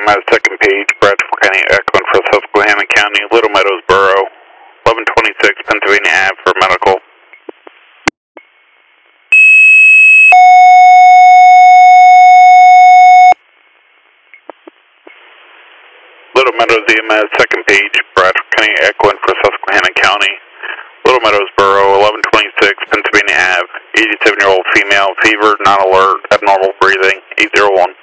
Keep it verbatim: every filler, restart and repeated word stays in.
M S second page, Bradford County, echoing for Susquehanna County, Little Meadows Borough, eleven twenty-six Pennsylvania Ave for medical. Little Meadows E M S second page, Bradford County, echoing for Susquehanna County, Little Meadows Borough, eleven twenty-six Pennsylvania Ave, eighty-seven year old female, fever, non alert, abnormal breathing, eight zero one.